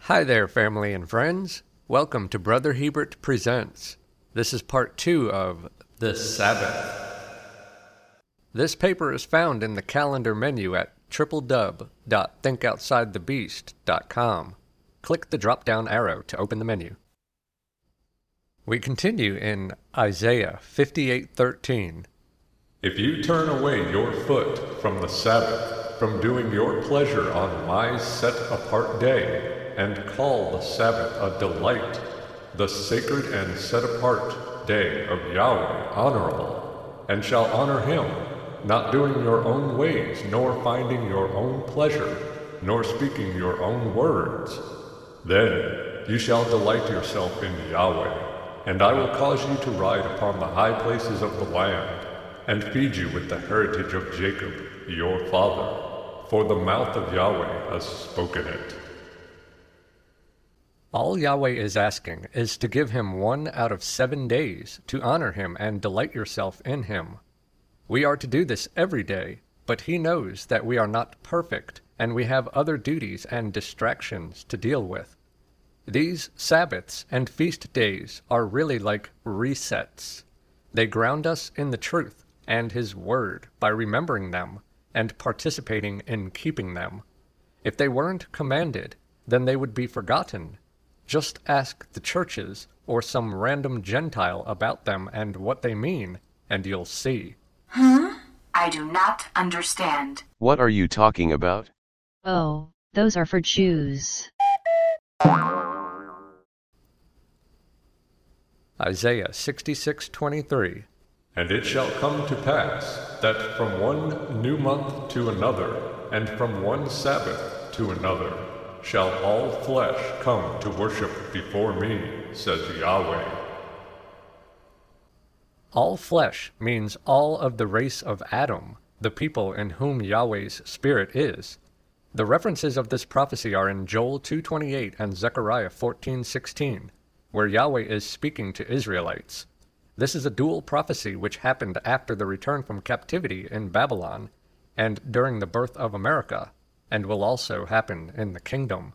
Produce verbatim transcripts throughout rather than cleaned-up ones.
Hi there, family and friends. Welcome to Brother Hebert Presents. This is part two of The Sabbath. This paper is found in the calendar menu at w w w dot think outside the beast dot com. Click the drop-down arrow to open the menu. We continue in Isaiah fifty-eight thirteen. If you turn away your foot from the Sabbath, from doing your pleasure on my set-apart day, and call the Sabbath a delight, the sacred and set-apart day of Yahweh honorable, and shall honor him, not doing your own ways, nor finding your own pleasure, nor speaking your own words, then you shall delight yourself in Yahweh, and I will cause you to ride upon the high places of the land, and feed you with the heritage of Jacob, your father, for the mouth of Yahweh has spoken it. All Yahweh is asking is to give him one out of seven days to honor him and delight yourself in him. We are to do this every day, but he knows that we are not perfect, and we have other duties and distractions to deal with. These Sabbaths and feast days are really like resets. They ground us in the truth and his word by remembering them and participating in keeping them. If they weren't commanded, then they would be forgotten. Just ask the churches or some random Gentile about them and what they mean, and you'll see. Huh? I do not understand. What are you talking about? Oh, those are for Jews. Isaiah sixty-six twenty-three. And it shall come to pass, that from one new month to another, and from one Sabbath to another, shall all flesh come to worship before me, says Yahweh. All flesh means all of the race of Adam, the people in whom Yahweh's Spirit is. The references of this prophecy are in Joel two twenty-eight and Zechariah fourteen sixteen, where Yahweh is speaking to Israelites. This is a dual prophecy which happened after the return from captivity in Babylon and during the birth of America, and will also happen in the kingdom.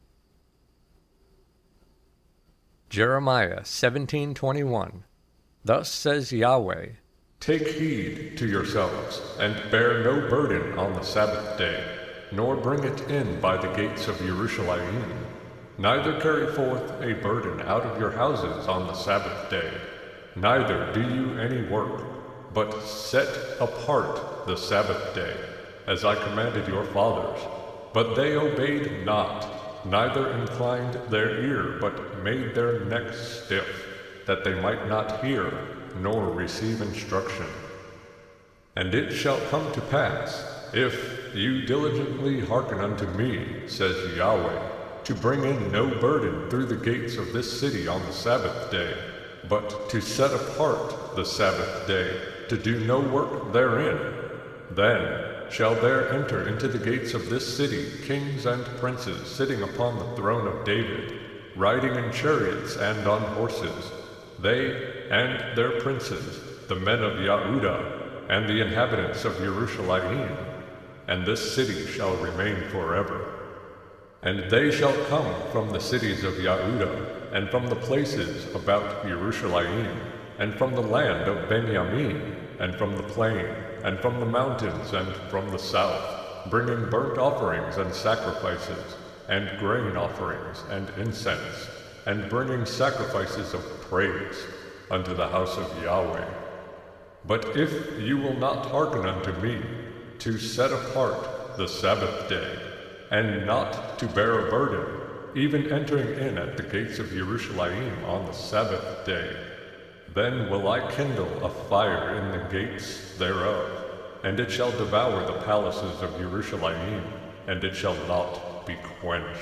Jeremiah seventeen twenty-one. Thus says Yahweh, Take heed to yourselves, and bear no burden on the Sabbath day, nor bring it in by the gates of Jerusalem. Neither carry forth a burden out of your houses on the Sabbath day, neither do you any work, but set apart the Sabbath day, as I commanded your fathers. But they obeyed not, neither inclined their ear, but made their necks stiff, that they might not hear, nor receive instruction. And it shall come to pass, if you diligently hearken unto me, says Yahweh, to bring in no burden through the gates of this city on the Sabbath day, but to set apart the Sabbath day, to do no work therein, then shall there enter into the gates of this city kings and princes sitting upon the throne of David, riding in chariots and on horses, they and their princes, the men of Yahudah, and the inhabitants of Jerusalem, and this city shall remain forever. And they shall come from the cities of Yahudah, and from the places about Jerusalem, and from the land of Benjamin, and from the plain, and from the mountains, and from the south, bringing burnt offerings and sacrifices, and grain offerings and incense, and bringing sacrifices of praise unto the house of Yahweh. But if you will not hearken unto me, to set apart the Sabbath day, and not to bear a burden, even entering in at the gates of Jerusalem on the Sabbath day, then will I kindle a fire in the gates thereof, and it shall devour the palaces of Jerusalem, and it shall not be quenched.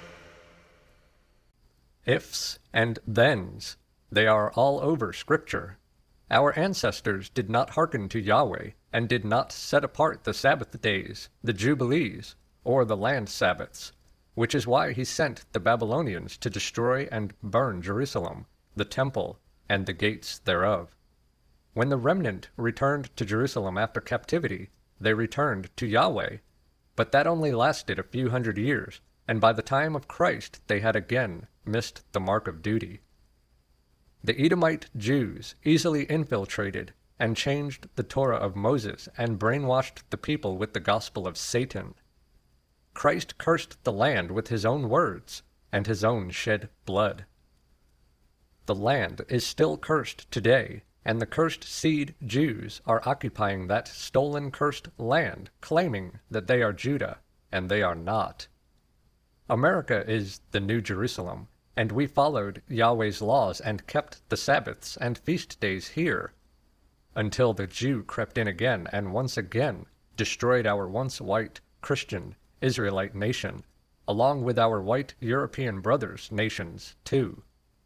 Ifs and thens, they are all over Scripture. Our ancestors did not hearken to Yahweh, and did not set apart the Sabbath days, the Jubilees, or the land Sabbaths, which is why he sent the Babylonians to destroy and burn Jerusalem, the temple, and the gates thereof. When the remnant returned to Jerusalem after captivity, they returned to Yahweh, but that only lasted a few hundred years, and by the time of Christ they had again missed the mark of duty. The Edomite Jews easily infiltrated and changed the Torah of Moses and brainwashed the people with the gospel of Satan. Christ cursed the land with his own words and his own shed blood. The land is still cursed today, and the cursed seed Jews are occupying that stolen cursed land, claiming that they are Judah, and they are not. America is the New Jerusalem, and we followed Yahweh's laws and kept the Sabbaths and feast days here, until the Jew crept in again and once again destroyed our once white, Christian, Israelite nation, along with our white European brothers' nations too.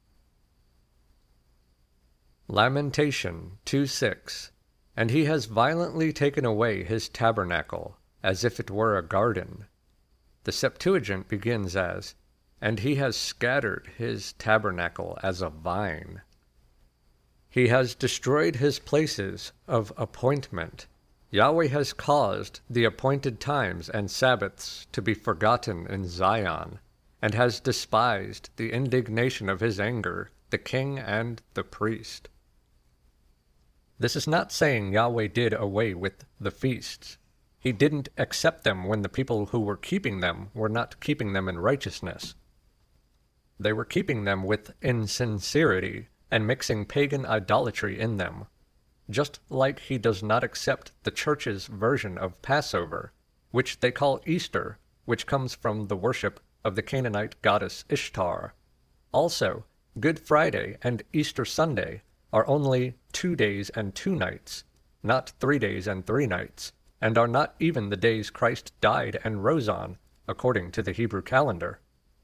Lamentation two six. And he has violently taken away his tabernacle, as if it were a garden. The Septuagint begins as, and he has scattered his tabernacle as a vine. He has destroyed his places of appointment. Yahweh has caused the appointed times and Sabbaths to be forgotten in Zion, and has despised the indignation of his anger, the king and the priest. This is not saying Yahweh did away with the feasts. He didn't accept them when the people who were keeping them were not keeping them in righteousness. They were keeping them with insincerity and mixing pagan idolatry in them, just like he does not accept the church's version of Passover, which they call Easter, which comes from the worship of the Canaanite goddess Ishtar. Also, Good Friday and Easter Sunday are only two days and two nights, not three days and three nights, and are not even the days Christ died and rose on, according to the Hebrew calendar.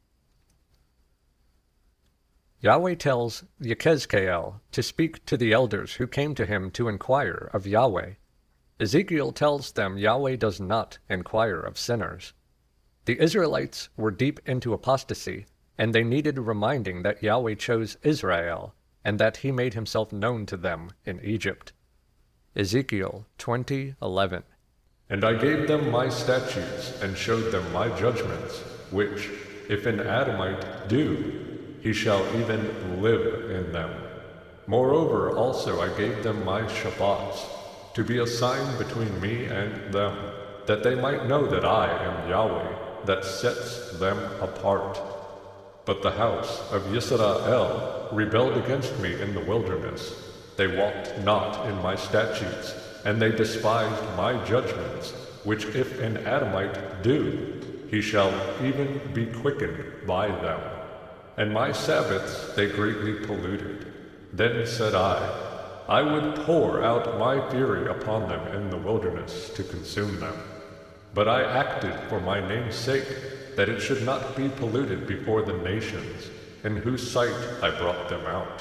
Yahweh tells Yechezkel to speak to the elders who came to him to inquire of Yahweh. Ezekiel tells them Yahweh does not inquire of sinners. The Israelites were deep into apostasy, and they needed reminding that Yahweh chose Israel, and that he made himself known to them in Egypt. Ezekiel twenty eleven. And I gave them my statutes, and showed them my judgments, which, if an Adamite do, he shall even live in them. Moreover also I gave them my Shabbats, to be a sign between me and them, that they might know that I am Yahweh, that sets them apart. But the house of Yisrael rebelled against me in the wilderness. They walked not in my statutes, and they despised my judgments, which if an Adamite do, he shall even be quickened by them. And my Sabbaths they greatly polluted. Then said I, I would pour out my fury upon them in the wilderness to consume them. But I acted for my name's sake, that it should not be polluted before the nations, in whose sight I brought them out.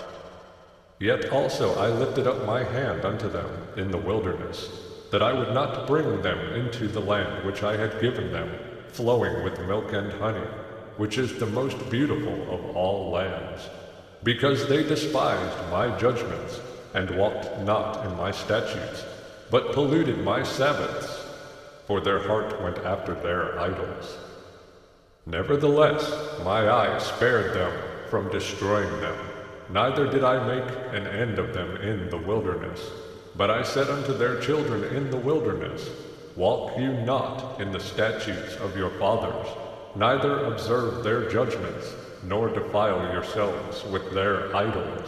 Yet also I lifted up my hand unto them in the wilderness, that I would not bring them into the land which I had given them, flowing with milk and honey, which is the most beautiful of all lands, because they despised my judgments, and walked not in my statutes, but polluted my Sabbaths, for their heart went after their idols. Nevertheless, my eye spared them from destroying them, neither did I make an end of them in the wilderness. But I said unto their children in the wilderness, Walk you not in the statutes of your fathers, neither observe their judgments, nor defile yourselves with their idols.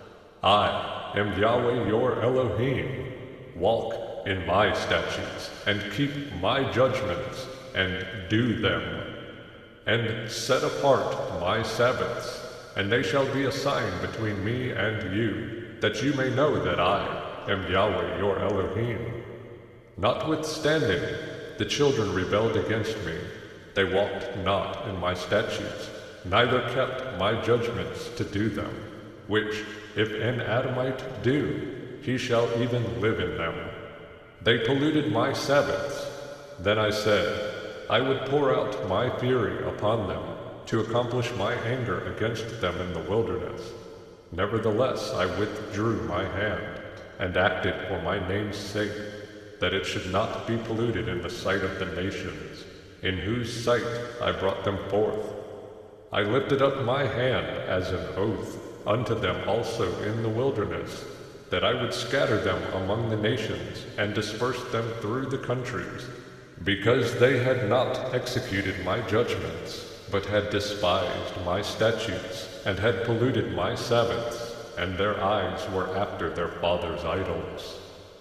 I am Yahweh your Elohim. Walk in my statutes, and keep my judgments, and do them. And set apart my Sabbaths, and they shall be a sign between me and you, that you may know that I am Yahweh your Elohim. Notwithstanding, the children rebelled against me. They walked not in my statutes, neither kept my judgments to do them, which, if an Adamite do, he shall even live in them. They polluted my Sabbaths. Then I said, I would pour out my fury upon them, to accomplish my anger against them in the wilderness. Nevertheless I withdrew my hand, and acted for my name's sake, that it should not be polluted in the sight of the nations, in whose sight I brought them forth. I lifted up my hand as an oath unto them also in the wilderness, that I would scatter them among the nations, and disperse them through the countries, because they had not executed my judgments, but had despised my statutes, and had polluted my Sabbaths, and their eyes were after their fathers' idols.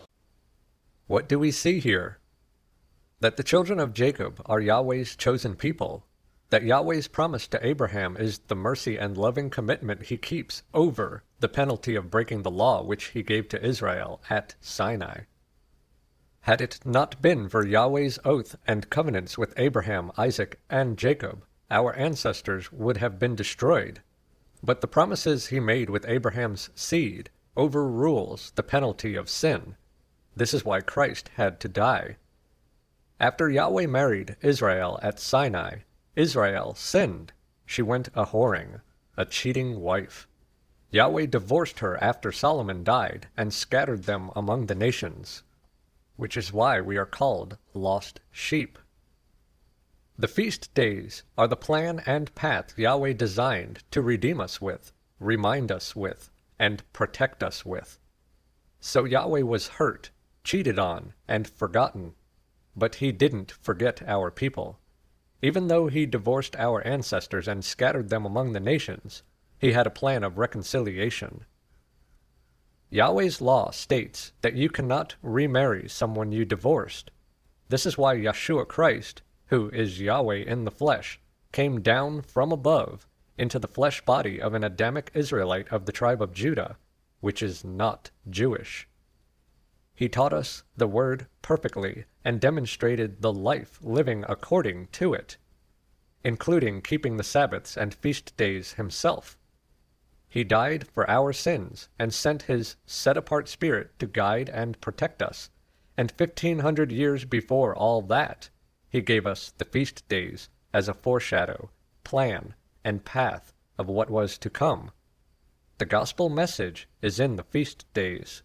What do we see here? That the children of Jacob are Yahweh's chosen people, that Yahweh's promise to Abraham is the mercy and loving commitment he keeps over the penalty of breaking the law which he gave to Israel at Sinai. Had it not been for Yahweh's oath and covenants with Abraham, Isaac, and Jacob, our ancestors would have been destroyed. But the promises he made with Abraham's seed overrules the penalty of sin. This is why Christ had to die. After Yahweh married Israel at Sinai, Israel sinned. She went a-whoring, a cheating wife. Yahweh divorced her after Solomon died and scattered them among the nations, which is why we are called lost sheep. The feast days are the plan and path Yahweh designed to redeem us with, remind us with, and protect us with. So Yahweh was hurt, cheated on, and forgotten, but he didn't forget our people. Even though he divorced our ancestors and scattered them among the nations, he had a plan of reconciliation. Yahweh's law states that you cannot remarry someone you divorced. This is why Yeshua Christ, who is Yahweh in the flesh, came down from above into the flesh body of an Adamic Israelite of the tribe of Judah, which is not Jewish. He taught us the word perfectly and demonstrated the life living according to it, including keeping the Sabbaths and feast days himself. He died for our sins and sent his set-apart spirit to guide and protect us, and fifteen hundred years before all that, he gave us the feast days as a foreshadow, plan, and path of what was to come. The gospel message is in the feast days.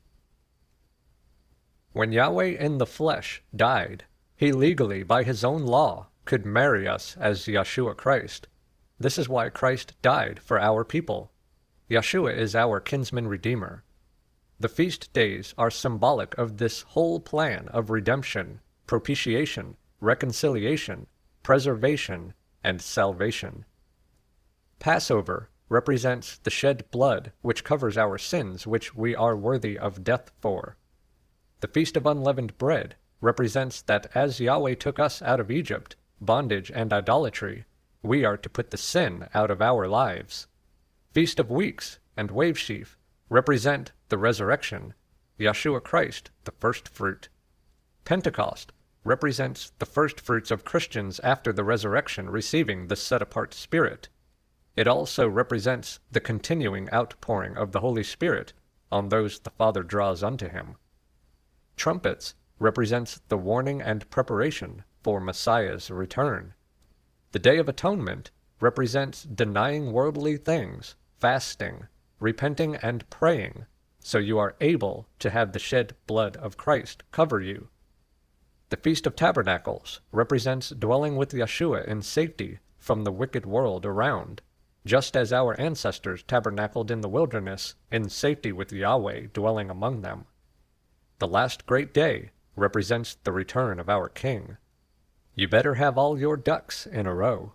When Yahweh in the flesh died, he legally, by his own law, could marry us as Yeshua Christ. This is why Christ died for our people. Yeshua is our kinsman redeemer. The feast days are symbolic of this whole plan of redemption, propitiation, reconciliation, preservation, and salvation. Passover represents the shed blood which covers our sins which we are worthy of death for. The Feast of Unleavened Bread represents that as Yahweh took us out of Egypt, bondage and idolatry, we are to put the sin out of our lives. Feast of Weeks and Wave Sheaf represent the resurrection, Yeshua Christ, the first fruit. Pentecost represents the first fruits of Christians after the resurrection receiving the set-apart Spirit. It also represents the continuing outpouring of the Holy Spirit on those the Father draws unto him. Trumpets represents the warning and preparation for Messiah's return. The Day of Atonement represents denying worldly things, fasting, repenting, and praying, so you are able to have the shed blood of Christ cover you. The Feast of Tabernacles represents dwelling with Yeshua in safety from the wicked world around, just as our ancestors tabernacled in the wilderness in safety with Yahweh dwelling among them. The last great day represents the return of our King. You better have all your ducks in a row.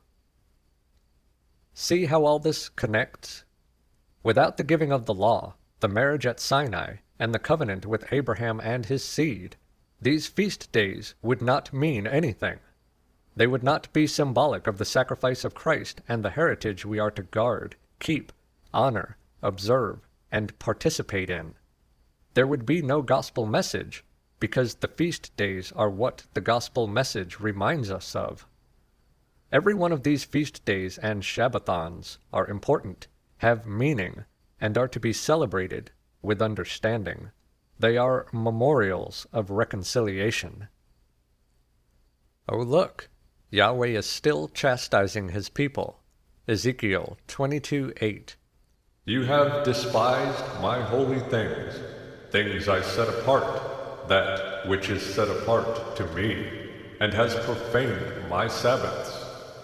See how all this connects? Without the giving of the law, the marriage at Sinai, and the covenant with Abraham and his seed, these feast days would not mean anything. They would not be symbolic of the sacrifice of Christ and the heritage we are to guard, keep, honor, observe, and participate in. There would be no gospel message, because the feast days are what the gospel message reminds us of. Every one of these feast days and Shabbathons are important, have meaning, and are to be celebrated with understanding. They are memorials of reconciliation. Oh look, Yahweh is still chastising his people. Ezekiel twenty-two eight. You have despised my holy things, things I set apart, that which is set apart to me. and has profaned my Sabbaths.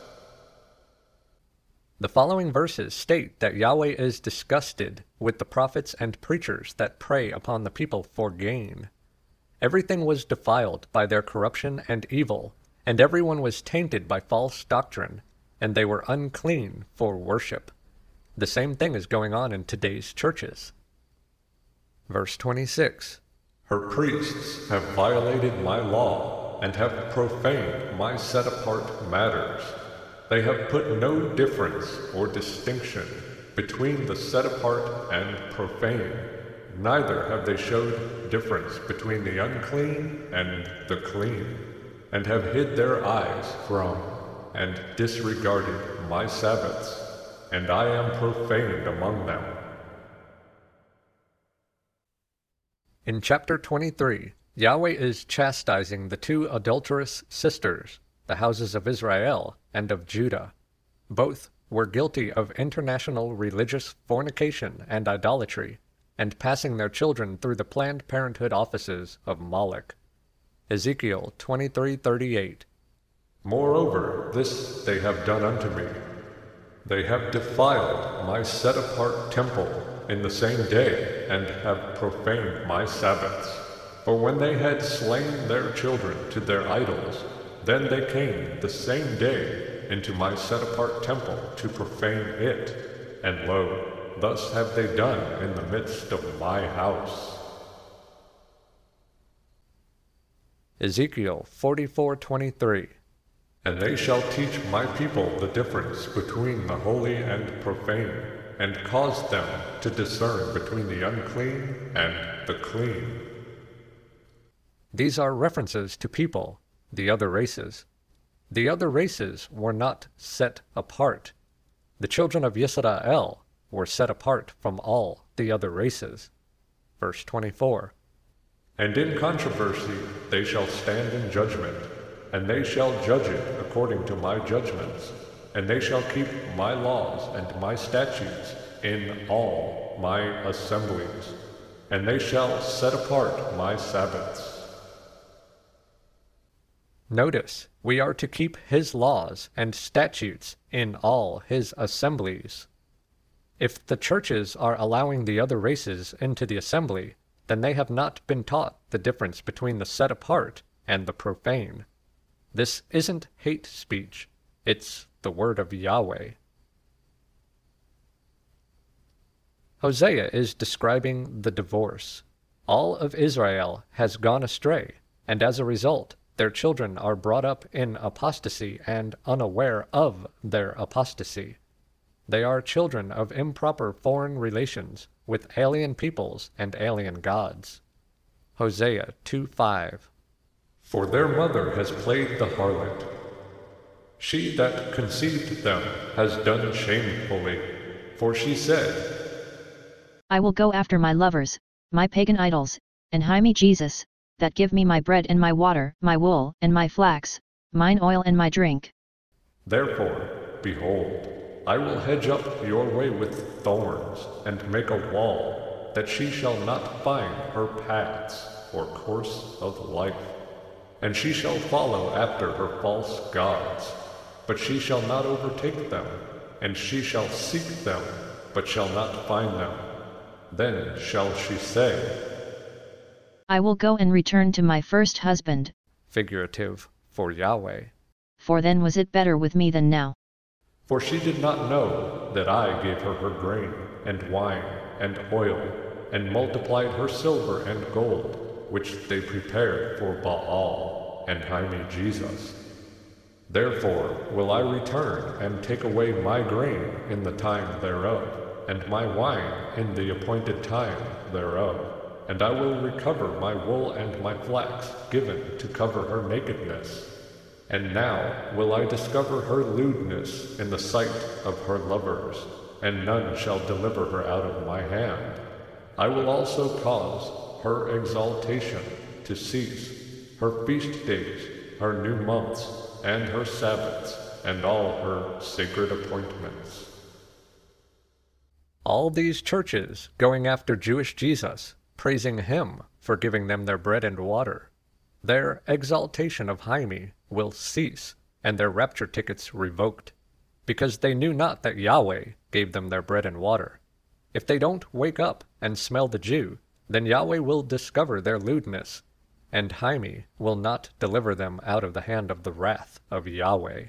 The following verses state that Yahweh is disgusted with the prophets and preachers that prey upon the people for gain. Everything was defiled by their corruption and evil, and everyone was tainted by false doctrine, and they were unclean for worship. The same thing is going on in today's churches. Verse twenty-six. Her priests have violated my law, and have profaned my set-apart matters. They have put no difference or distinction between the set-apart and profane. Neither have they showed difference between the unclean and the clean, and have hid their eyes from and disregarded my Sabbaths, and I am profaned among them. In chapter twenty-three, Yahweh is chastising the two adulterous sisters, the houses of Israel and of Judah. Both were guilty of international religious fornication and idolatry, and passing their children through the Planned Parenthood offices of Moloch. Ezekiel twenty-three thirty-eight. Moreover, this they have done unto me. They have defiled my set-apart temple in the same day, and have profaned my Sabbaths. For when they had slain their children to their idols, then they came the same day into my set-apart temple to profane it. And lo, thus have they done in the midst of my house. Ezekiel forty-four twenty-three. And they shall teach my people the difference between the holy and profane, and cause them to discern between the unclean and the clean. These are references to people, the other races. The other races were not set apart. The children of Yisrael were set apart from all the other races. Verse twenty-four. And in controversy they shall stand in judgment, and they shall judge it according to my judgments, and they shall keep my laws and my statutes in all my assemblies, and they shall set apart my Sabbaths. Notice, we are to keep his laws and statutes in all his assemblies. If the churches are allowing the other races into the assembly, then they have not been taught the difference between the set apart and the profane. This isn't hate speech, it's the word of Yahweh. Hosea is describing the divorce. All of Israel has gone astray, and as a result, their children are brought up in apostasy and unaware of their apostasy. They are children of improper foreign relations with alien peoples and alien gods. Hosea two five. For their mother has played the harlot. She that conceived them has done shamefully, for she said, I will go after my lovers, my pagan idols, and hie me Jesus, that give me my bread and my water, my wool and my flax, mine oil and my drink. Therefore, behold, I will hedge up your way with thorns, and make a wall, that she shall not find her paths or course of life. And she shall follow after her false gods, but she shall not overtake them, and she shall seek them, but shall not find them. Then shall she say, I will go and return to my first husband, figurative for Yahweh. For then was it better with me than now. For she did not know that I gave her her grain, and wine, and oil, and multiplied her silver and gold, which they prepared for Baal, and hie me Jesus. Therefore will I return, and take away my grain in the time thereof, and my wine in the appointed time thereof. And I will recover my wool and my flax, given to cover her nakedness. And now will I discover her lewdness in the sight of her lovers, and none shall deliver her out of my hand. I will also cause her exaltation to cease, her feast days, her new months, and her Sabbaths, and all her sacred appointments. All these churches going after Jewish Jesus, praising him for giving them their bread and water. their exaltation of Hyme will cease, and their rapture tickets revoked, because they knew not that Yahweh gave them their bread and water. If they don't wake up and smell the Jew, then Yahweh will discover their lewdness, and Hyme will not deliver them out of the hand of the wrath of Yahweh.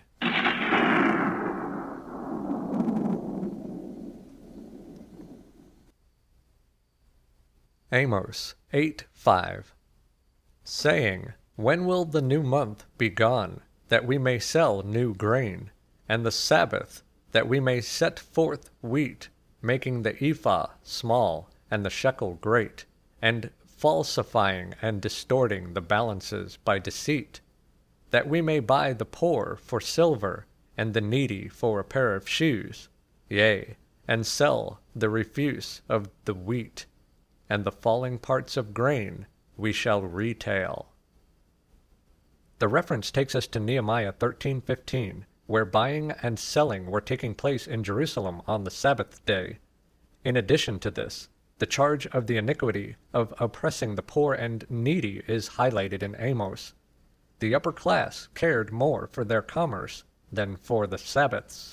Amos eight five, saying, When will the new month be gone, that we may sell new grain, and the Sabbath, that we may set forth wheat, making the ephah small, and the shekel great, and falsifying and distorting the balances by deceit, that we may buy the poor for silver, and the needy for a pair of shoes, yea, and sell the refuse of the wheat, and the falling parts of grain we shall retail. The reference takes us to Nehemiah thirteen fifteen, where buying and selling were taking place in Jerusalem on the Sabbath day. In addition to this, the charge of the iniquity of oppressing the poor and needy is highlighted in Amos. The upper class cared more for their commerce than for the Sabbaths.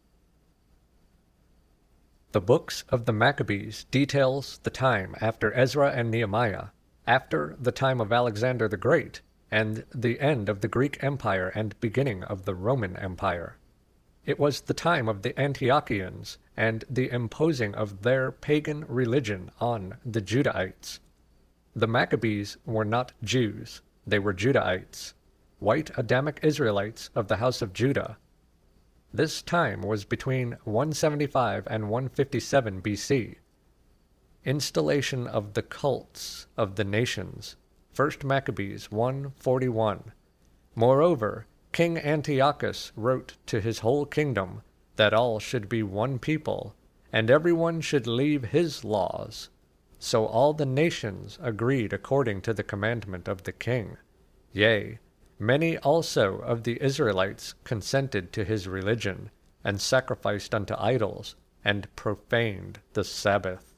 The books of the Maccabees details the time after Ezra and Nehemiah, after the time of Alexander the Great, and the end of the Greek Empire and beginning of the Roman Empire. It was the time of the Antiochians and the imposing of their pagan religion on the Judahites. The Maccabees were not Jews, they were Judahites, white Adamic Israelites of the house of Judah. This time was between one seventy-five and one fifty-seven B C. Installation of the cults of the nations. First Maccabees one forty-one. Moreover, King Antiochus wrote to his whole kingdom that all should be one people, and everyone should leave his laws. So all the nations agreed according to the commandment of the king. Yea, many also of the Israelites consented to his religion, and sacrificed unto idols, and profaned the Sabbath.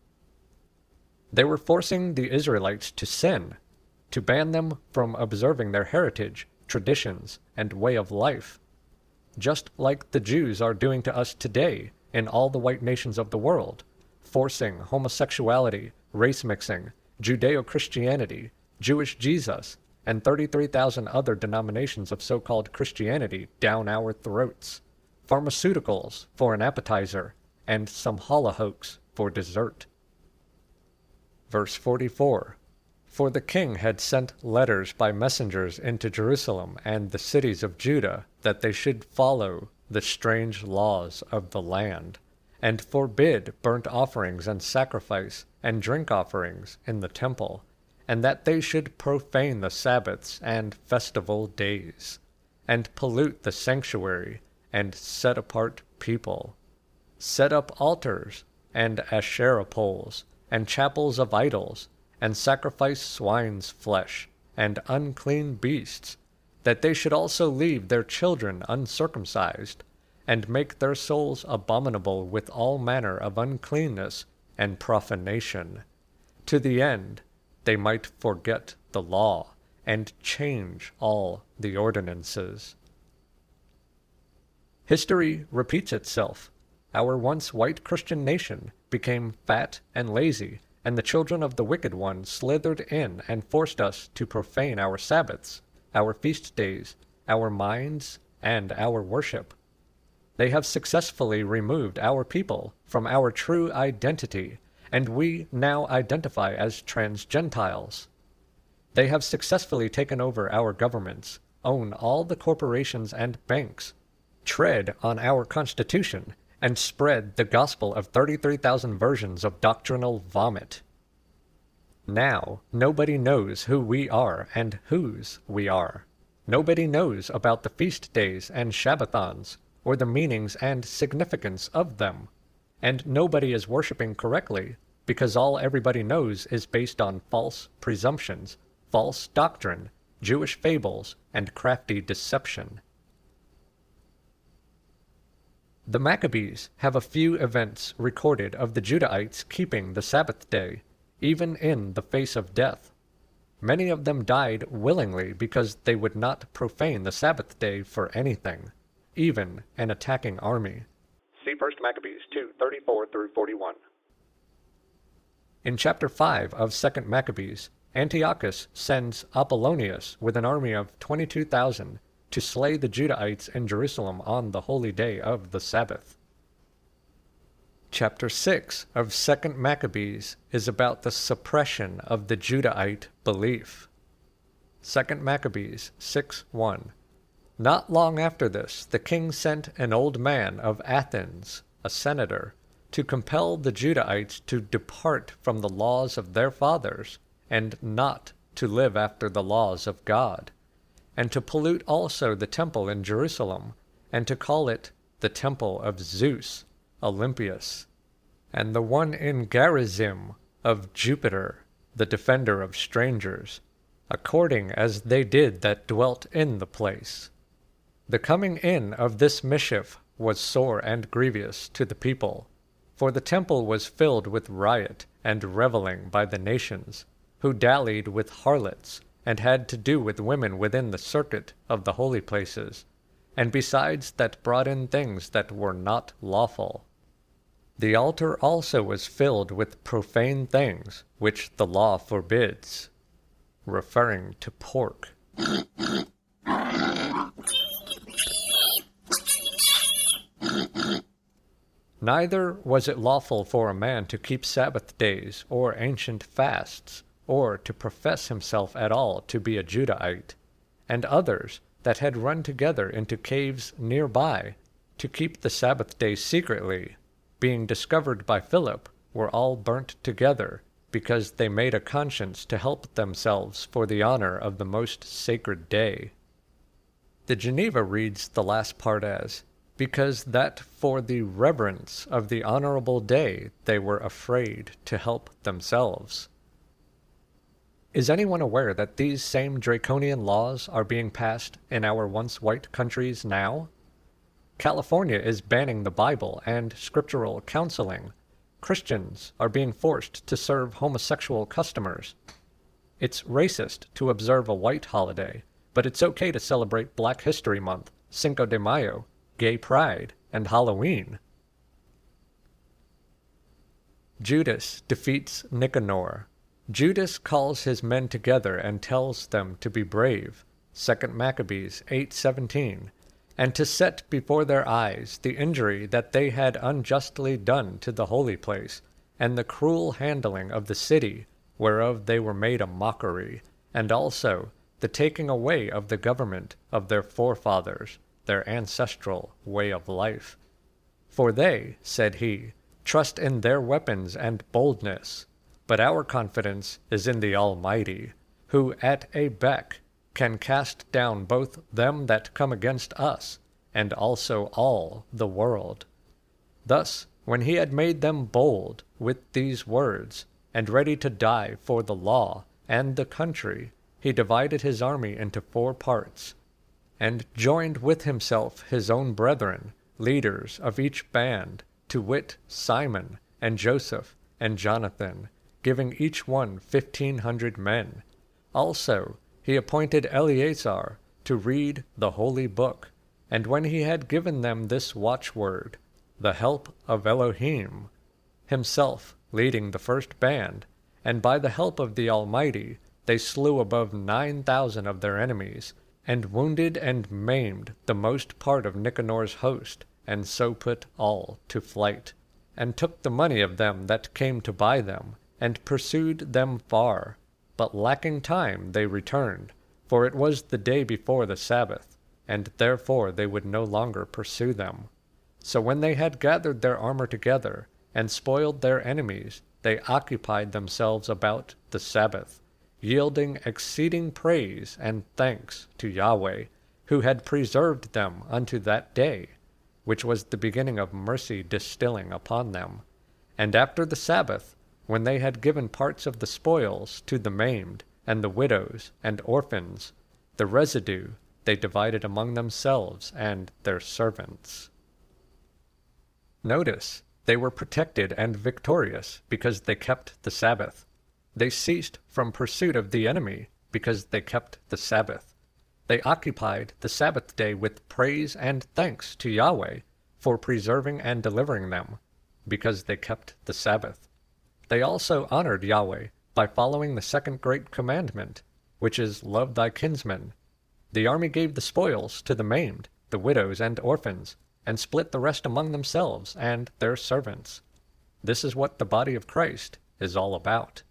They were forcing the Israelites to sin, to ban them from observing their heritage, traditions, and way of life, just like the Jews are doing to us today in all the white nations of the world, forcing homosexuality, race mixing, Judeo-Christianity, Jewish Jesus, and thirty-three thousand other denominations of so-called Christianity down our throats, pharmaceuticals for an appetizer, and some holahokes for dessert. Verse forty-four, For the king had sent letters by messengers into Jerusalem and the cities of Judah, that they should follow the strange laws of the land, and forbid burnt offerings and sacrifice and drink offerings in the temple, and that they should profane the Sabbaths and festival days, and pollute the sanctuary, and set apart people, set up altars, and Asherah poles, and chapels of idols, and sacrifice swine's flesh, and unclean beasts, that they should also leave their children uncircumcised, and make their souls abominable with all manner of uncleanness and profanation, to the end they might forget the law, and change all the ordinances. History repeats itself. Our once white Christian nation became fat and lazy, and the children of the wicked one slithered in and forced us to profane our Sabbaths, our feast days, our minds, and our worship. They have successfully removed our people from our true identity, and we now identify as trans-Gentiles. They have successfully taken over our governments, own all the corporations and banks, tread on our Constitution, and spread the gospel of thirty-three thousand versions of doctrinal vomit. Now, nobody knows who we are and whose we are. Nobody knows about the feast days and Shabbathons, or the meanings and significance of them. And nobody is worshiping correctly, because all everybody knows is based on false presumptions, false doctrine, Jewish fables, and crafty deception. The Maccabees have a few events recorded of the Judahites keeping the Sabbath day, even in the face of death. Many of them died willingly because they would not profane the Sabbath day for anything, even an attacking army. See First Maccabees two thirty-four through forty-one. In chapter five of Second Maccabees, Antiochus sends Apollonius with an army of twenty-two thousand to slay the Judahites in Jerusalem on the holy day of the Sabbath. Chapter six of Second Maccabees is about the suppression of the Judahite belief. Second Maccabees six one. Not long after this, the king sent an old man of Athens, a senator, to compel the Judahites to depart from the laws of their fathers, and not to live after the laws of God, and to pollute also the temple in Jerusalem, and to call it the temple of Zeus, Olympius, and the one in Gerizim of Jupiter, the defender of strangers, according as they did that dwelt in the place. The coming in of this mischief was sore and grievous to the people, for the temple was filled with riot and reveling by the nations, who dallied with harlots, and had to do with women within the circuit of the holy places, and besides that brought in things that were not lawful. The altar also was filled with profane things, which the law forbids, referring to pork. Neither was it lawful for a man to keep Sabbath days or ancient fasts, or to profess himself at all to be a Judahite, and others that had run together into caves near by, to keep the Sabbath day secretly, being discovered by Philip, were all burnt together, because they made a conscience to help themselves for the honor of the most sacred day. The Geneva reads the last part as, because that for the reverence of the honorable day they were afraid to help themselves. Is anyone aware that these same draconian laws are being passed in our once white countries now? California is banning the Bible and scriptural counseling. Christians are being forced to serve homosexual customers. It's racist to observe a white holiday, but it's okay to celebrate Black History Month, Cinco de Mayo, Gay Pride, and Halloween. Judas defeats Nicanor. Judas calls his men together and tells them to be brave, Second Maccabees eight seventeen, and to set before their eyes the injury that they had unjustly done to the holy place, and the cruel handling of the city, whereof they were made a mockery, and also the taking away of the government of their forefathers, their ancestral way of life. For they, said he, trust in their weapons and boldness, but our confidence is in the Almighty, who at a beck can cast down both them that come against us, and also all the world. Thus, when he had made them bold with these words, and ready to die for the law and the country, he divided his army into four parts, and joined with himself his own brethren, leaders of each band, to wit, Simon, and Joseph, and Jonathan, giving each one fifteen hundred men. Also he appointed Eleazar to read the holy book, and when he had given them this watchword, the help of Elohim, himself leading the first band, and by the help of the Almighty they slew above nine thousand of their enemies, and wounded and maimed the most part of Nicanor's host, and so put all to flight, and took the money of them that came to buy them, and pursued them far. But lacking time they returned, for it was the day before the Sabbath, and therefore they would no longer pursue them. So when they had gathered their armor together, and spoiled their enemies, they occupied themselves about the Sabbath, yielding exceeding praise and thanks to Yahweh, who had preserved them unto that day, which was the beginning of mercy distilling upon them. And after the Sabbath, when they had given parts of the spoils to the maimed, and the widows, and orphans, the residue they divided among themselves and their servants. Notice, they were protected and victorious because they kept the Sabbath. They ceased from pursuit of the enemy because they kept the Sabbath. They occupied the Sabbath day with praise and thanks to Yahweh for preserving and delivering them, because they kept the Sabbath. They also honored Yahweh by following the second great commandment, which is love thy kinsman. The army gave the spoils to the maimed, the widows and orphans, and split the rest among themselves and their servants. This is what the body of Christ is all about.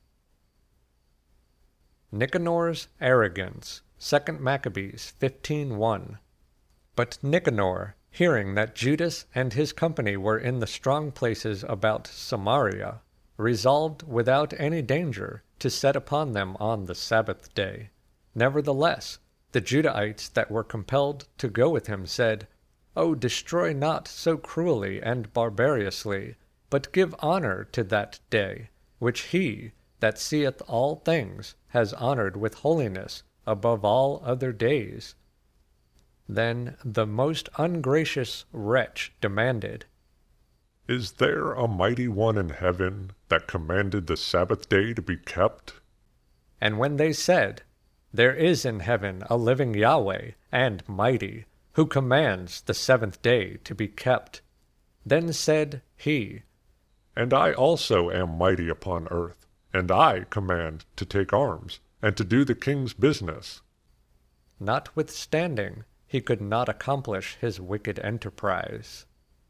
Nicanor's arrogance. Second Maccabees fifteen one. But Nicanor, hearing that Judas and his company were in the strong places about Samaria, resolved without any danger to set upon them on the Sabbath day. Nevertheless, the Judahites that were compelled to go with him said, O destroy not so cruelly and barbarously, but give honor to that day, which he that seeth all things has honored with holiness above all other days. Then the most ungracious wretch demanded, Is there a mighty one in heaven that commanded the Sabbath day to be kept? And when they said, There is in heaven a living Yahweh, and mighty, who commands the seventh day to be kept, then said he, And I also am mighty upon earth, and I command to take arms, and to do the king's business. Notwithstanding, he could not accomplish his wicked enterprise.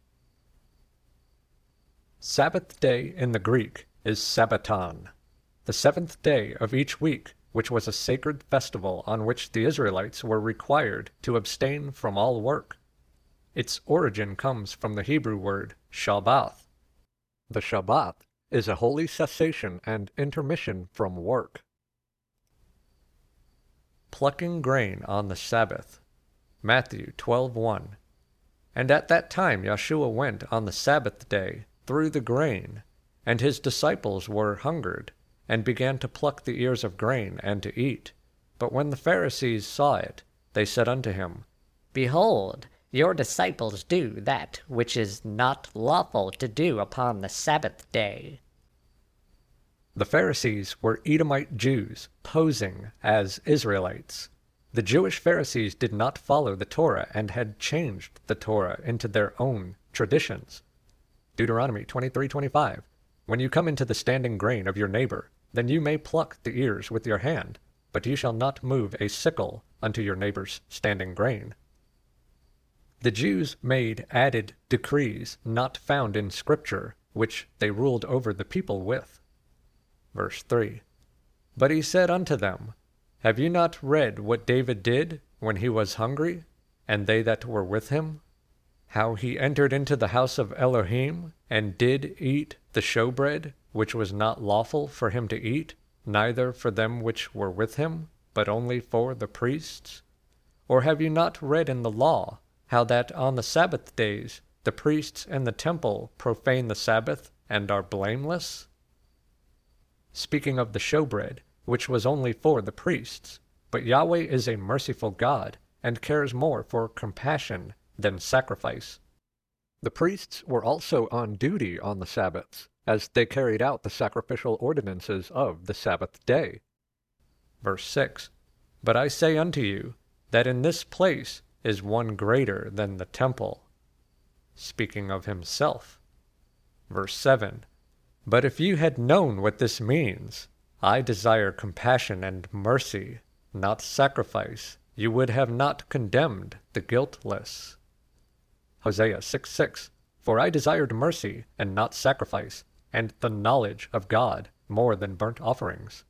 Sabbath day in the Greek is Sabbaton, the seventh day of each week, which was a sacred festival on which the Israelites were required to abstain from all work. Its origin comes from the Hebrew word Shabbath. The Shabbat is a holy cessation and intermission from work. Plucking grain on the Sabbath. Matthew twelve one. And at that time Yeshua went on the Sabbath day through the grain, and his disciples were hungered, and began to pluck the ears of grain and to eat. But when the Pharisees saw it, they said unto him, Behold, your disciples do that which is not lawful to do upon the Sabbath day. The Pharisees were Edomite Jews posing as Israelites. The Jewish Pharisees did not follow the Torah and had changed the Torah into their own traditions. Deuteronomy twenty-three twenty-five. When you come into the standing grain of your neighbor, then you may pluck the ears with your hand, but you shall not move a sickle unto your neighbor's standing grain. The Jews made added decrees not found in Scripture, which they ruled over the people with. Verse three. But he said unto them, Have you not read what David did when he was hungry, and they that were with him? How he entered into the house of Elohim, and did eat the showbread, which was not lawful for him to eat, neither for them which were with him, but only for the priests? Or have you not read in the law, how that on the Sabbath days the priests in the temple profane the Sabbath, and are blameless? Speaking of the showbread, which was only for the priests, but Yahweh is a merciful God, and cares more for compassion than sacrifice. The priests were also on duty on the Sabbaths, as they carried out the sacrificial ordinances of the Sabbath day. Verse six. But I say unto you, that in this place is one greater than the temple. Speaking of himself. Verse seven. But if you had known what this means, I desire compassion and mercy, not sacrifice, you would have not condemned the guiltless. Hosea six six. For I desired mercy and not sacrifice, and the knowledge of God more than burnt offerings.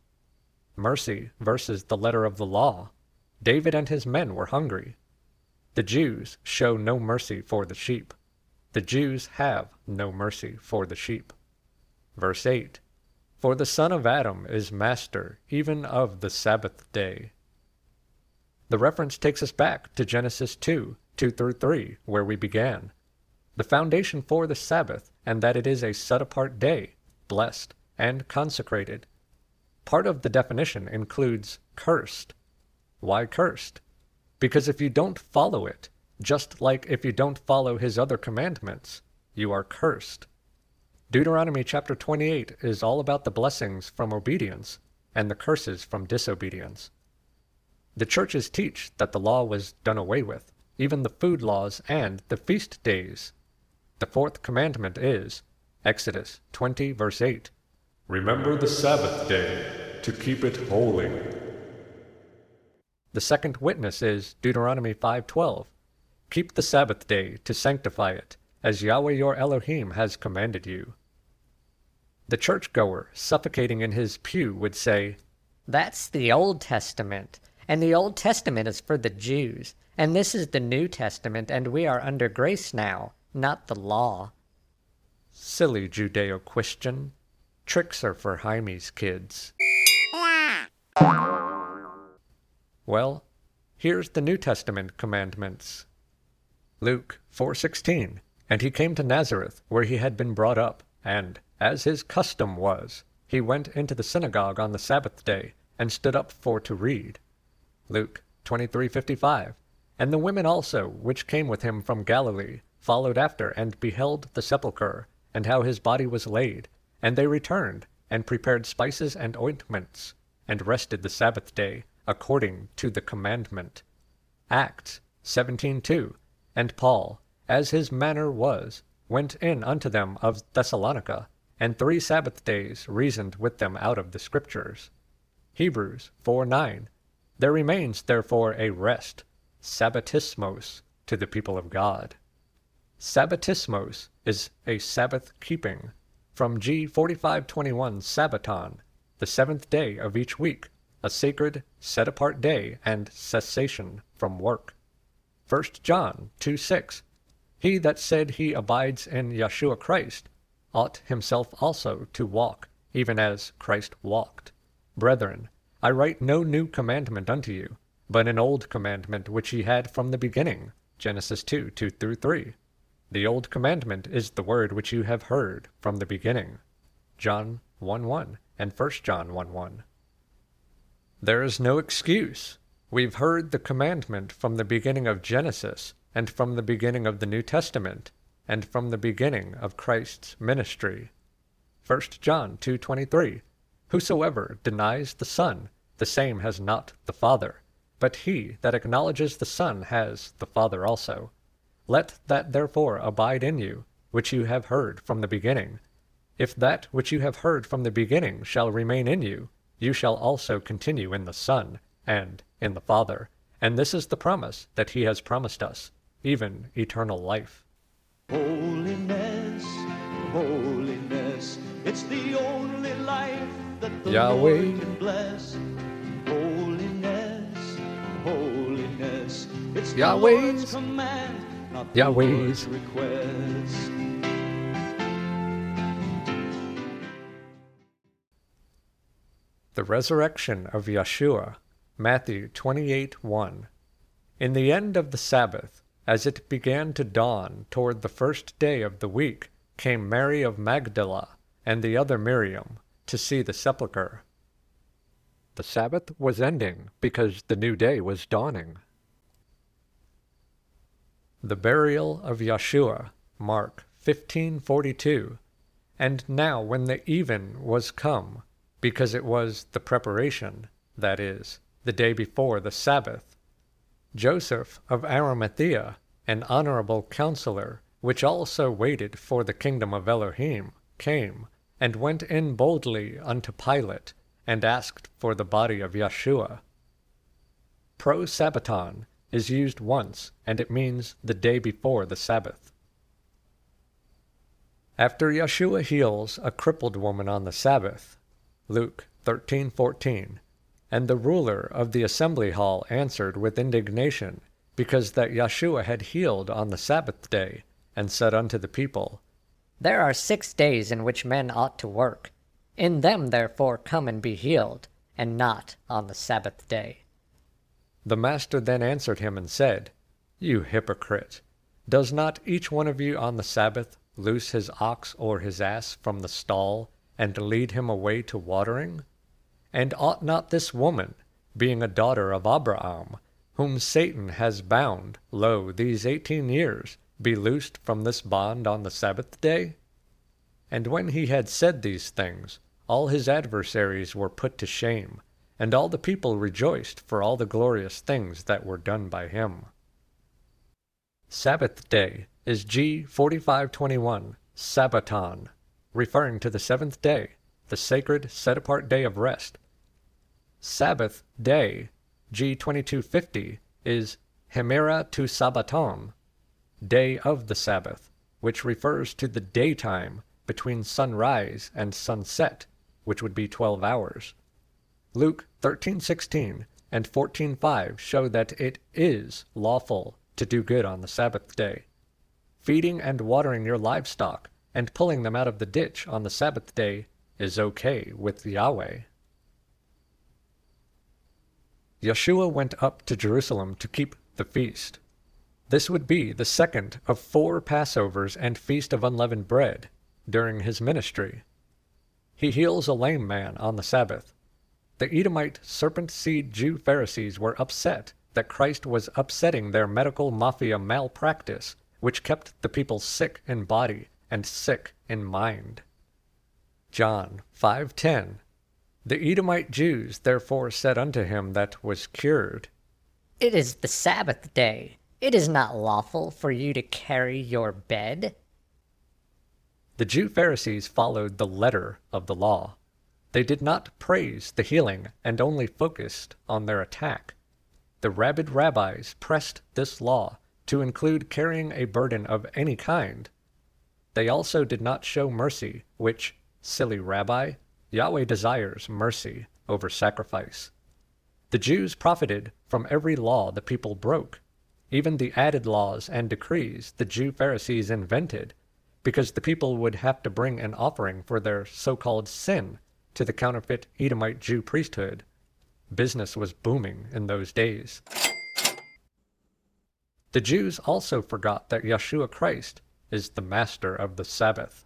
Mercy versus the letter of the law. David and his men were hungry. The Jews show no mercy for the sheep. The Jews have no mercy for the sheep. Verse eight. For the son of Adam is master even of the Sabbath day. The reference takes us back to Genesis two, two through three, where we began. The foundation for the Sabbath, and that it is a set-apart day, blessed and consecrated. Part of the definition includes cursed. Why cursed? Because if you don't follow it, just like if you don't follow his other commandments, you are cursed. Deuteronomy chapter twenty-eight is all about the blessings from obedience and the curses from disobedience. The churches teach that the law was done away with, even the food laws and the feast days. The fourth commandment is Exodus twenty, verse eight. Remember the Sabbath day to keep it holy. The second witness is Deuteronomy five twelve. Keep the Sabbath day to sanctify it, as Yahweh your Elohim has commanded you. The churchgoer, suffocating in his pew, would say, That's the Old Testament, and the Old Testament is for the Jews, and this is the New Testament, and we are under grace now, not the law. Silly Judeo-Christian. Tricks are for Jaime's kids. Well, here's the New Testament commandments. Luke four sixteen. And he came to Nazareth, where he had been brought up, and, as his custom was, he went into the synagogue on the Sabbath day, and stood up for to read. Luke twenty-three fifty-five. And the women also, which came with him from Galilee, followed after, and beheld the sepulchre, and how his body was laid. And they returned, and prepared spices and ointments, and rested the Sabbath day, according to the commandment. Acts seventeen two. And Paul, as his manner was, went in unto them of Thessalonica, and three Sabbath days reasoned with them out of the Scriptures. Hebrews four nine. There remains therefore a rest, Sabbatismos, to the people of God. Sabbatismos is a Sabbath keeping, from G forty-five twenty-one Sabbaton, the seventh day of each week, a sacred, set-apart day and cessation from work. First John two six. He that said he abides in Yeshua Christ ought himself also to walk, even as Christ walked. Brethren, I write no new commandment unto you, but an old commandment which ye had from the beginning. Genesis two two through three. The old commandment is the word which you have heard from the beginning. John one one and First John one one. There is no excuse. We've heard the commandment from the beginning of Genesis, and from the beginning of the New Testament, and from the beginning of Christ's ministry. First John two twenty-three. Whosoever denies the Son, the same has not the Father, but he that acknowledges the Son has the Father also. Let that therefore abide in you, which you have heard from the beginning. If that which you have heard from the beginning shall remain in you, you shall also continue in the Son, and in the Father. And this is the promise that he has promised us, even eternal life. Holiness, holiness, it's the only life that the Yahweh. Lord can bless. Holiness, holiness, it's the Yahweh's. Lord's command, not the Yahweh's. Lord's request. The resurrection of Yeshua, Matthew twenty-eight one. In the end of the Sabbath, as it began to dawn toward the first day of the week, came Mary of Magdala and the other Miriam to see the sepulchre. The Sabbath was ending because the new day was dawning. The burial of Yeshua, Mark fifteen forty-two. And now when the even was come, because it was the preparation, that is, the day before the Sabbath, Joseph of Arimathea, an honorable counselor, which also waited for the kingdom of Elohim, came, and went in boldly unto Pilate, and asked for the body of Yeshua. Pro-Sabbaton is used once, and it means the day before the Sabbath. After Yeshua heals a crippled woman on the Sabbath, Luke thirteen fourteen, and the ruler of the assembly hall answered with indignation, because that Yeshua had healed on the Sabbath day, and said unto the people, There are six days in which men ought to work. In them therefore come and be healed, and not on the Sabbath day. The master then answered him and said, You hypocrite! Does not each one of you on the Sabbath loose his ox or his ass from the stall, and lead him away to watering? And ought not this woman, being a daughter of Abraham, whom Satan has bound, lo, these eighteen years, be loosed from this bond on the Sabbath day? And when he had said these things, all his adversaries were put to shame, and all the people rejoiced for all the glorious things that were done by him. Sabbath day is G forty-five twenty-one, Sabbaton, referring to the seventh day, the sacred set-apart day of rest. Sabbath day, G twenty-two fifty, is Hemera tu Sabbaton, day of the Sabbath, which refers to the daytime between sunrise and sunset, which would be twelve hours. Luke thirteen sixteen and fourteen five show that it is lawful to do good on the Sabbath day. Feeding and watering your livestock and pulling them out of the ditch on the Sabbath day is okay with Yahweh. Yeshua went up to Jerusalem to keep the feast. This would be the second of four Passovers and Feast of Unleavened Bread during his ministry. He heals a lame man on the Sabbath. The Edomite serpent-seed Jew Pharisees were upset that Christ was upsetting their medical mafia malpractice, which kept the people sick in body and sick in mind. John five ten. The Edomite Jews therefore said unto him that was cured, It is the Sabbath day. It is not lawful for you to carry your bed. The Jew Pharisees followed the letter of the law. They did not praise the healing and only focused on their attack. The rabid rabbis pressed this law to include carrying a burden of any kind. They also did not show mercy, which, silly rabbi, Yahweh desires mercy over sacrifice. The Jews profited from every law the people broke, even the added laws and decrees the Jew Pharisees invented, because the people would have to bring an offering for their so-called sin to the counterfeit Edomite Jew priesthood. Business was booming in those days. The Jews also forgot that Yeshua Christ is the master of the Sabbath.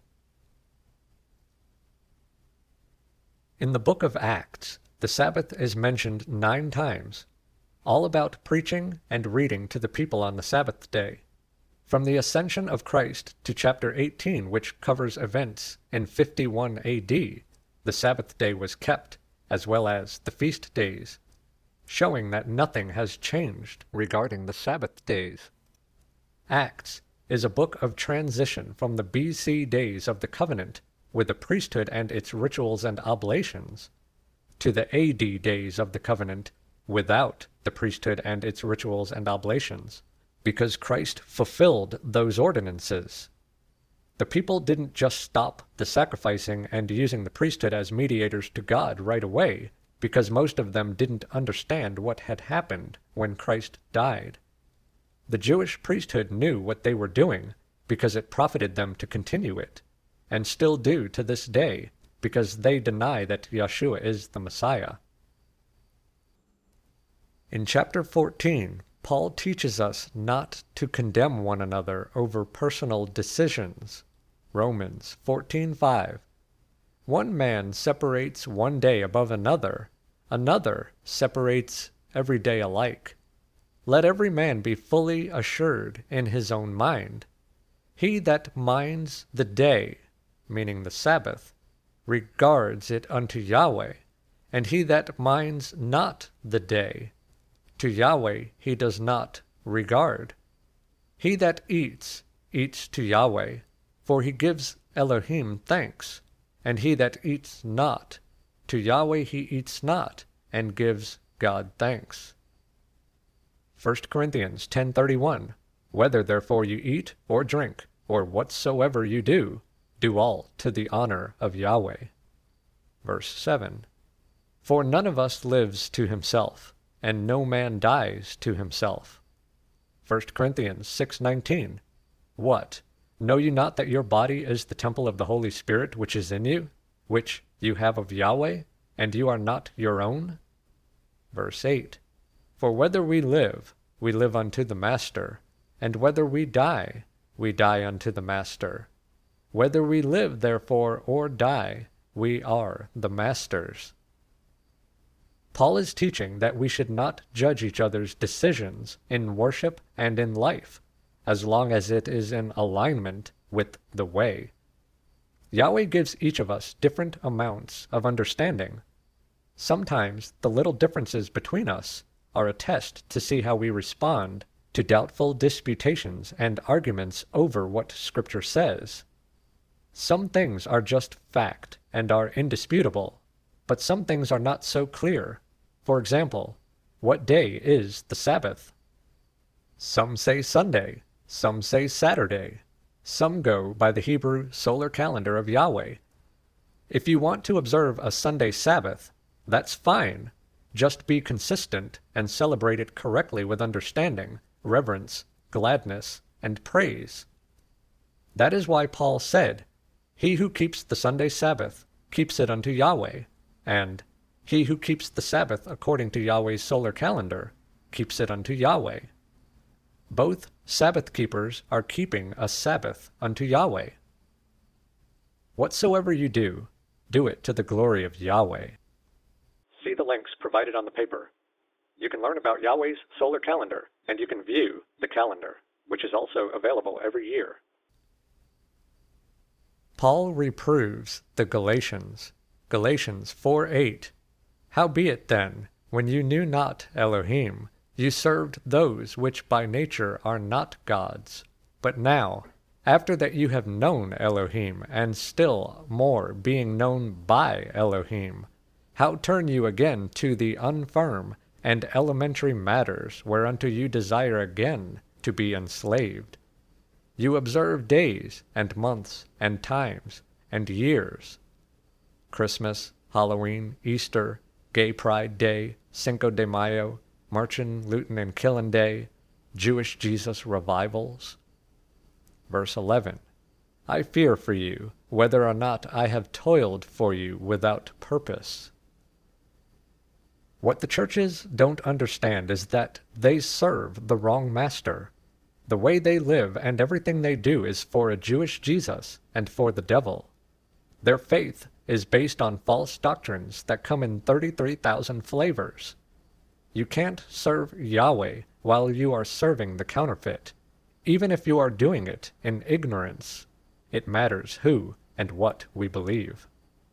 In the book of Acts, the Sabbath is mentioned nine times, all about preaching and reading to the people on the Sabbath day. From the ascension of Christ to chapter eighteen, which covers events in fifty-one A D, the Sabbath day was kept, as well as the feast days, showing that nothing has changed regarding the Sabbath days. Acts is a book of transition from the B C days of the covenant, with the priesthood and its rituals and oblations, to the A D days of the covenant, without the priesthood and its rituals and oblations, because Christ fulfilled those ordinances. The people didn't just stop the sacrificing and using the priesthood as mediators to God right away, because most of them didn't understand what had happened when Christ died. The Jewish priesthood knew what they were doing because it profited them to continue it, and still do to this day, because they deny that Yeshua is the Messiah. In chapter fourteen, Paul teaches us not to condemn one another over personal decisions. Romans fourteen five. One man separates one day above another, another separates every day alike. Let every man be fully assured in his own mind. He that minds the day, meaning the Sabbath, regards it unto Yahweh, and he that minds not the day, to Yahweh he does not regard. He that eats, eats to Yahweh, for he gives Elohim thanks, and he that eats not, to Yahweh he eats not, and gives God thanks. First Corinthians ten thirty-one. Whether therefore you eat or drink, or whatsoever you do, do all to the honor of Yahweh. Verse seven. For none of us lives to himself, and no man dies to himself. First Corinthians six nineteen. What? Know you not that your body is the temple of the Holy Spirit which is in you, which you have of Yahweh, and you are not your own? Verse eight. For whether we live, we live unto the Master, and whether we die, we die unto the Master. Whether we live, therefore, or die, we are the Master's. Paul is teaching that we should not judge each other's decisions in worship and in life, as long as it is in alignment with the way. Yahweh gives each of us different amounts of understanding. Sometimes the little differences between us are a test to see how we respond to doubtful disputations and arguments over what Scripture says. Some things are just fact and are indisputable, but some things are not so clear. For example, what day is the Sabbath? Some say Sunday, some say Saturday. Some go by the Hebrew solar calendar of Yahweh. If you want to observe a Sunday Sabbath, that's fine. Just be consistent and celebrate it correctly with understanding, reverence, gladness, and praise. That is why Paul said, "He who keeps the Sunday Sabbath keeps it unto Yahweh," and "He who keeps the Sabbath according to Yahweh's solar calendar keeps it unto Yahweh." Both Sabbath keepers are keeping a Sabbath unto Yahweh. Whatsoever you do, do it to the glory of Yahweh. See the links provided on the paper. You can learn about Yahweh's solar calendar, and you can view the calendar, which is also available every year. Paul reproves the Galatians. Galatians four eight. Howbeit then, when you knew not Elohim, you served those which by nature are not gods. But now, after that you have known Elohim, and still more being known by Elohim, how turn you again to the unfirm and elementary matters whereunto you desire again to be enslaved? You observe days, and months, and times, and years. Christmas, Halloween, Easter, Gay Pride Day, Cinco de Mayo, Martin, Luton, and Killen Day, Jewish Jesus revivals. Verse eleven. I fear for you, whether or not I have toiled for you without purpose. What the churches don't understand is that they serve the wrong master. The way they live and everything they do is for a Jewish Jesus and for the devil. Their faith is based on false doctrines that come in thirty-three thousand flavors. You can't serve Yahweh while you are serving the counterfeit, even if you are doing it in ignorance. It matters who and what we believe.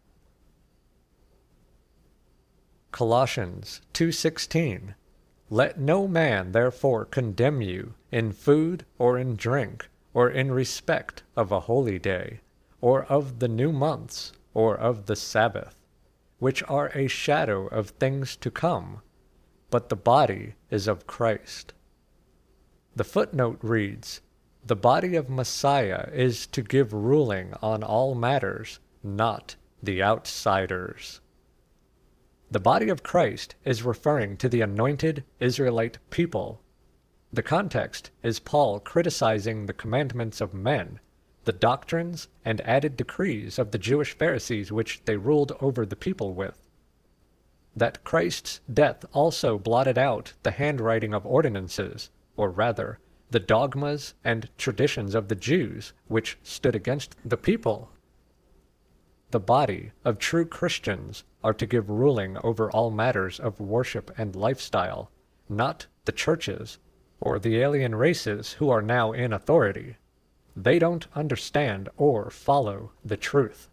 Colossians two sixteen. Let no man therefore condemn you in food or in drink, or in respect of a holy day, or of the new months, or of the Sabbath, which are a shadow of things to come, but the body is of Christ. The footnote reads, the body of Messiah is to give ruling on all matters, not the outsiders. The body of Christ is referring to the anointed Israelite people. The context is Paul criticizing the commandments of men, the doctrines and added decrees of the Jewish Pharisees which they ruled over the people with. That Christ's death also blotted out the handwriting of ordinances, or rather, the dogmas and traditions of the Jews which stood against the people. The body of true Christians are to give ruling over all matters of worship and lifestyle, not the churches or the alien races who are now in authority. They don't understand or follow the truth.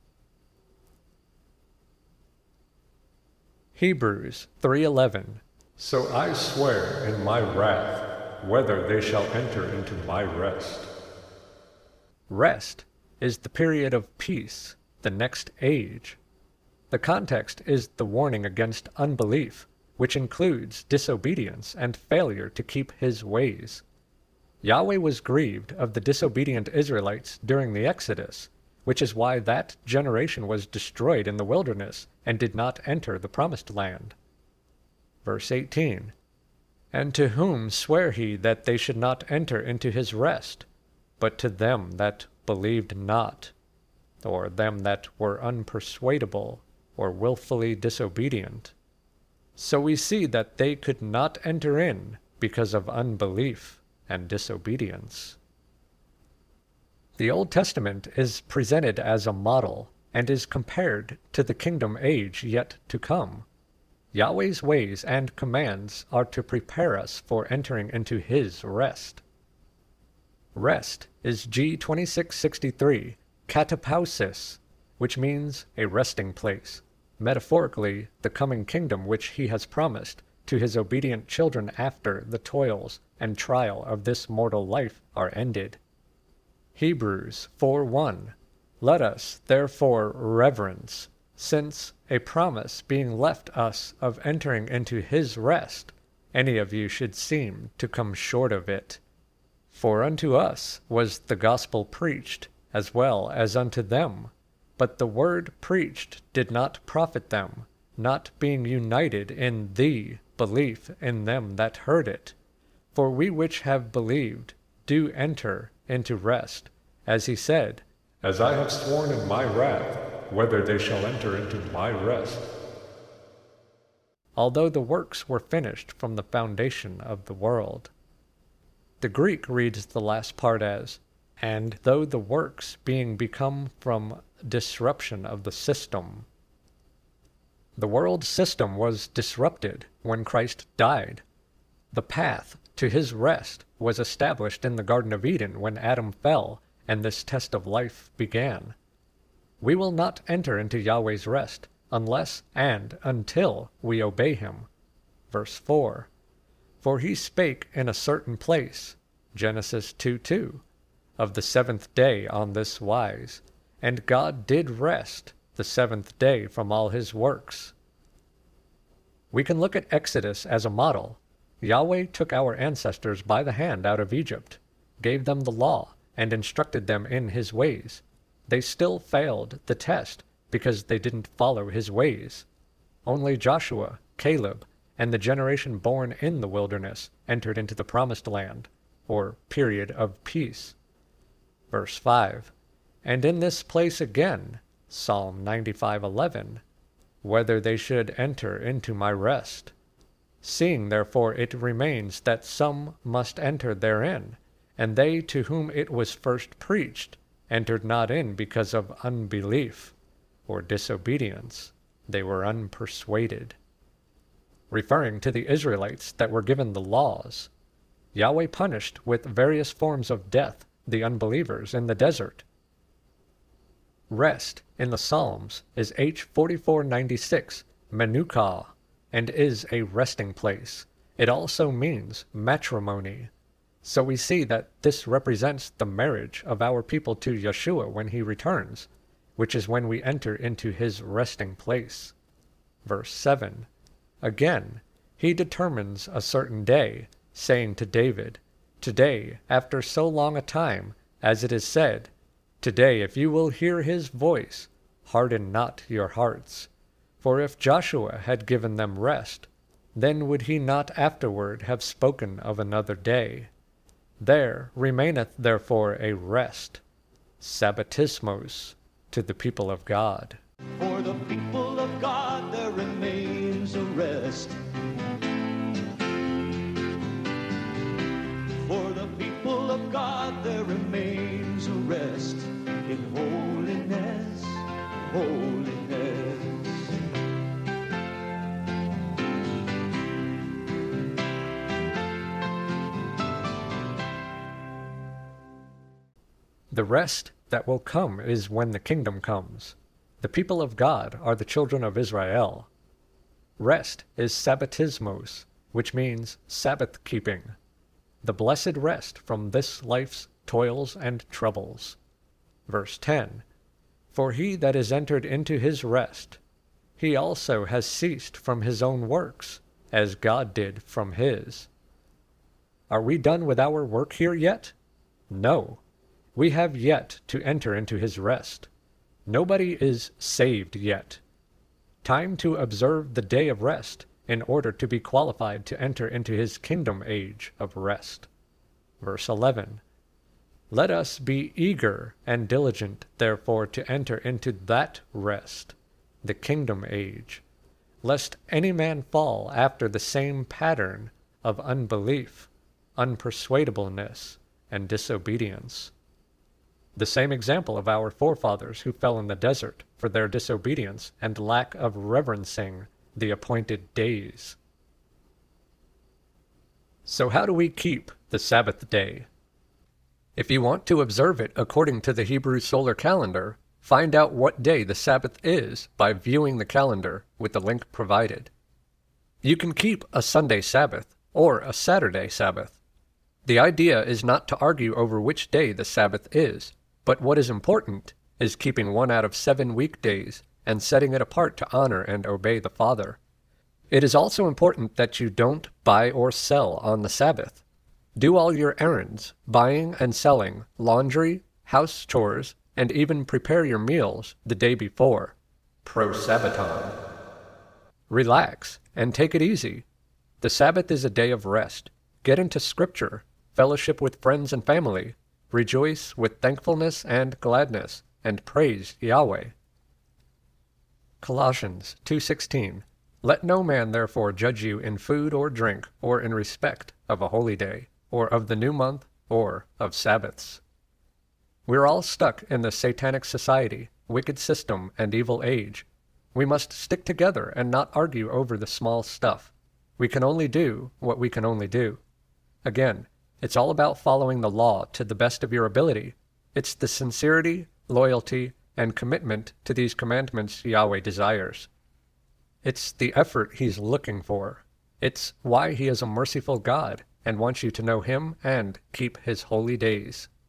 Hebrews three eleven. So I swear in my wrath, whether they shall enter into my rest. Rest is the period of peace, the next age. The context is the warning against unbelief, which includes disobedience and failure to keep his ways. Yahweh was grieved of the disobedient Israelites during the Exodus, which is why that generation was destroyed in the wilderness and did not enter the promised land. Verse eighteen. And to whom sware he that they should not enter into his rest, but to them that believed not, or them that were unpersuadable, or willfully disobedient. So we see that they could not enter in because of unbelief and disobedience. The Old Testament is presented as a model and is compared to the kingdom age yet to come. Yahweh's ways and commands are to prepare us for entering into his rest. Rest is G twenty-six sixty-three, Katapausis, which means a resting place, metaphorically the coming kingdom which he has promised to his obedient children after the toils and trial of this mortal life are ended. Hebrews four one. Let us therefore reverence, since a promise being left us of entering into his rest, any of you should seem to come short of it. For unto us was the gospel preached, as well as unto them. But the word preached did not profit them, not being united in the belief in them that heard it. For we which have believed do enter into rest, as he said, As I have sworn in my wrath, whether they shall enter into my rest. although the works were finished from the foundation of the world. The Greek reads the last part as, and though the works being become from disruption of the system. The world system was disrupted when Christ died. The path to his rest was established in the Garden of Eden when Adam fell and this test of life began. We will not enter into Yahweh's rest unless and until we obey him. Verse four. For he spake in a certain place, Genesis two two, of the seventh day on this wise, and God did rest the seventh day from all his works. We can look at Exodus as a model. Yahweh took our ancestors by the hand out of Egypt, gave them the law, and instructed them in his ways. They still failed the test because they didn't follow his ways. Only Joshua, Caleb, and the generation born in the wilderness entered into the promised land, or period of peace. Verse five. And in this place again, Psalm ninety-five eleven, whether they should enter into my rest. Seeing therefore it remains that some must enter therein, and they to whom it was first preached entered not in because of unbelief or disobedience. They were unpersuaded. Referring to the Israelites that were given the laws, Yahweh punished with various forms of death the unbelievers in the desert. Rest in the Psalms is H forty-four ninety-six, Menukah, and is a resting place. It also means matrimony. So we see that this represents the marriage of our people to Yeshua when he returns, which is when we enter into his resting place. Verse seven. Again, he determines a certain day, saying to David, Today, after so long a time, as it is said, Today, if you will hear his voice, harden not your hearts. For if Joshua had given them rest, then would he not afterward have spoken of another day. There remaineth therefore a rest, Sabbatismos, to the people of God. For the people of God there remains a rest. For the people of God there remains a rest in holiness, holiness. The rest that will come is when the kingdom comes. The people of God are the children of Israel. Rest is Sabbatismos, which means Sabbath keeping, the blessed rest from this life's toils and troubles. Verse ten. For he that is entered into his rest, he also has ceased from his own works, as God did from his. Are we done with our work here yet? No. We have yet to enter into his rest. Nobody is saved yet. Time to observe the day of rest in order to be qualified to enter into his kingdom age of rest. Verse eleven. Let us be eager and diligent, therefore, to enter into that rest, the kingdom age, lest any man fall after the same pattern of unbelief, unpersuadableness, and disobedience. The same example of our forefathers who fell in the desert for their disobedience and lack of reverencing the appointed days. So how do we keep the Sabbath day? If you want to observe it according to the Hebrew solar calendar, find out what day the Sabbath is by viewing the calendar with the link provided. You can keep a Sunday Sabbath or a Saturday Sabbath. The idea is not to argue over which day the Sabbath is, but what is important is keeping one out of seven weekdays and setting it apart to honor and obey the Father. It is also important that you don't buy or sell on the Sabbath. Do all your errands, buying and selling, laundry, house chores, and even prepare your meals the day before. Pro-Sabbaton. Relax and take it easy. The Sabbath is a day of rest. Get into Scripture, fellowship with friends and family, rejoice with thankfulness and gladness, and praise Yahweh. Colossians two sixteen. Let no man therefore judge you in food or drink, or in respect of a holy day, or of the new month, or of Sabbaths. We're all stuck in the satanic society, wicked system, and evil age. We must stick together and not argue over the small stuff. We can only do what we can only do. Again, it's all about following the law to the best of your ability. It's the sincerity, loyalty, and commitment to these commandments Yahweh desires. It's the effort He's looking for. It's why He is a merciful God and wants you to know Him and keep His holy days.